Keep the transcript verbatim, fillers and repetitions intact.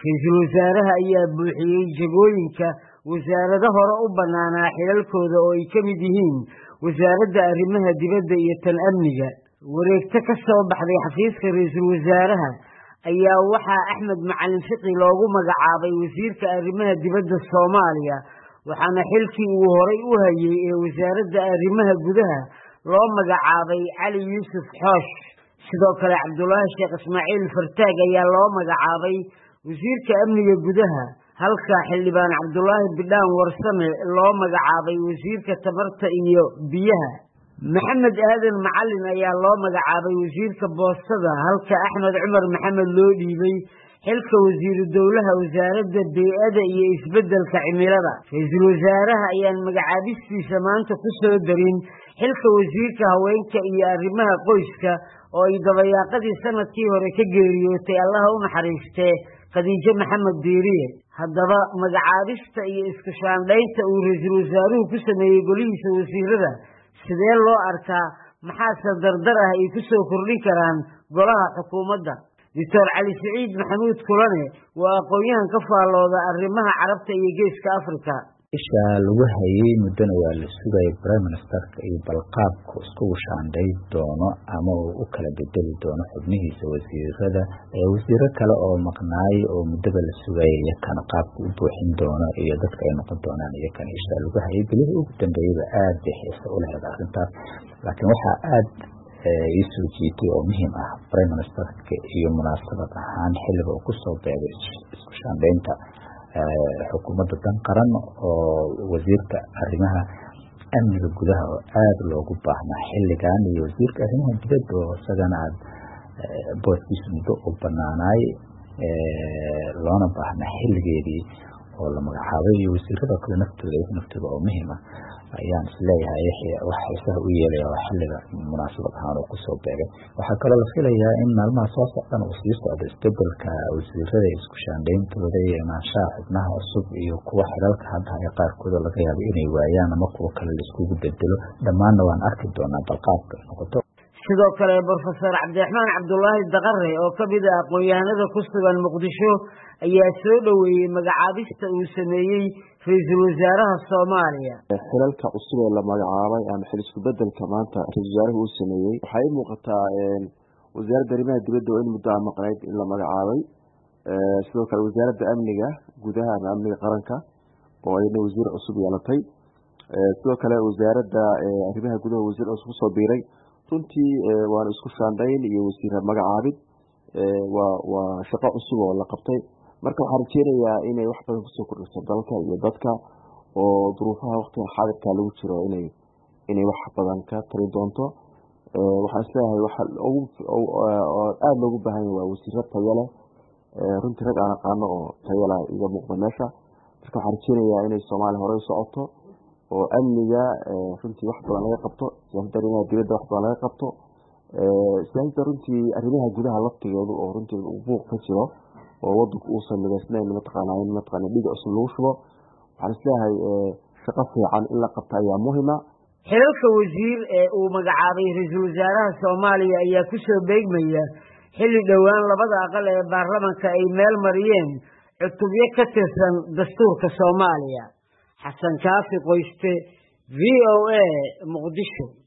ra'iisul wasaaraha ayaa buuxiyey jagooyinka wasaarada hore u banaanaa xilalkooda oo ay ka mid yihiin wasaaradda arrimaha dibadda iyo tan amniga. wareegto ka soo baxday xafiiska ra'iisul wasaaraha ayaa waxaa Axmed Macalin Fiqi loogu magacaabay wasiirka arrimaha dibadda Soomaaliya, waxaana xilkii uu horay u hayay ee wasaaradda arrimaha gudaha loo magacaabay Cali Yuusuf Xoosh. sidoo kale Cabdullaahi Sheekh Ismaaciil Fartaag ayaa loo magacaabay wasiirka amniga gudaha, halka xildhibaan Cabdullaahi Bidhaan Warsame loo magacaabay wasiirka tamarta iyo biyaha. maxamed aadan macalin ayaa loo magacaabay wasiirka boostada, halka Axmed Cumar Maxamed loo dhiibay xilka wasiiru dowlaha wasaaradda bee'ada iyo isbeddelka cimilada. ra'iisul wasaaraha ayaan magacaabistiisa maanta ku soo darin xilka wasiirka haweenka iyo arrimaha qoyska oo ay dabayaaqadii sanadkii hore ka geeriyootay allaha u naxariistee Khadiijo Maxamed Diiriye. haddaba magacaabista iyo isku shaandhaynta uu ra'iisul wasaaruhu ku sameeyey golihiisa wasiirada sidee loo arkaa, maxaase dardar ah ay ku soo kordhin karaan golaha xukuumadda? Doctor Cali Saciid Maxamuud Kulane waa aqoon-yahan ka faallooda arrimaha carabta iyo geeska Afrika. isha lagu hayay muddana waa la sugayay prime ministerka iyo balqaabku isku shaandhay doono ama uu u kala bedeli doono xubnihiisa wasiirada ee wasiiro kale oo maqnaay oo muddaba la sugayay kana qaabku u buuxin doono iyo dadka ay noqon doonaan iyo kan isha lagu hayay bilihii ugu dambeeyay aad bay xiiso u lahayd arrintaas. laakiin waxaa aad ii soo jiitay oo muhiim ah prime ministerka iyo munaasabad ahaan xilliga uu ku soo beegay isku shaandhaynta xukuumadda dan qaran oo wasiirka arrimaha amniga gudaha oo aad loogu baahnaa xilligan iyo wasiirka arrimaha dibadda oo isagana aad booskiisa muddo u banaanaay loona baahnaa xilligeedii oo la magacaabay iyo wasiirada kale naftooda iyo naftooda oo muhiim ah ayaan isleeyahay wax xiisaha u yeelaya waa xilliga munaasabad ahaan oo kusoo beegay. waxaa kaloo la filayaa in maalmaha soo socdana uu sii socdo isbedelka wasiirada isku shaandhayntooda iyo imaanshaha xubnaha cusub iyo kuwa xilalka hadda haya qaarkooda laga yaabo inay waayaan ama kuwa kale la iskugu bedelo. dhammaanna waan arki doonaa balqaabka noqoto. sidoo kale Professor Cabdiraxmaan Cabdullaahi Daqare oo ka mid ah aqoon-yahanada ku sugan Muqdisho ayaa soo dhaweeyay magacaabista uu sameeyey ra'iisul wasaaraha Soomaaliya. xilalka cusub ee la magacaabay ama xil isku bedelka maanta ra'iisul wasaaruhu uu sameeyey waxay muuqataa wasaaradda arrimaha dibadda oo in muddo ah maqnayd in la magacaabay. sidoo kale wasaaradda amniga gudaha ama amniga qaranka oo ayna wasiir cusub yeelatay. sidoo kale wasaaradda arrimaha gudaha wasiir cusub ku soo biiray. runtii waan isku shaandhayn iyo wasiir magacaabid waa waa shaqo cusub oo la qabtay. marka waxaan rajeynayaa inay wax badan kusoo kordhiso dalka iyo dadka oo duruufaha waqtiga xaadirka lagu jiro inay inay wax badan ka tari doonto. waxaan isleeyahay waxa ugu aad loogu baahan yahay waa wasiiro tayo leh, runtii rag aan aqaano oo tayo leh iga muuqda meesha. marka waxaan rajeynayaa inay Soomaaliya hore u socoto oo amniga runtii wax badan laga qabto, siyaasadda arrimaha dibadda wax badan laga qabto, siyaasadda runtii arrimaha gudaha laftigeedu oo runtii buuq ka jiro oo wadanku uusan midaysnayn mataqaanaa in mataqaanaa dhiig cusub lagu shubo. waxaan isleeyahay shaqo fiican in la qabto ayaa muhiima. xilalka wasiir ee uu magacaabay ra'iisul wasaaraha Soomaaliya ayaa ku soo beegmaya xilli dhowaan labada aqal ee baarlamaanka ay meel mariyeen cutubyo ka tirsan dastuurka Soomaaliya. xasan kaafi qoyste v o a Muqdisho.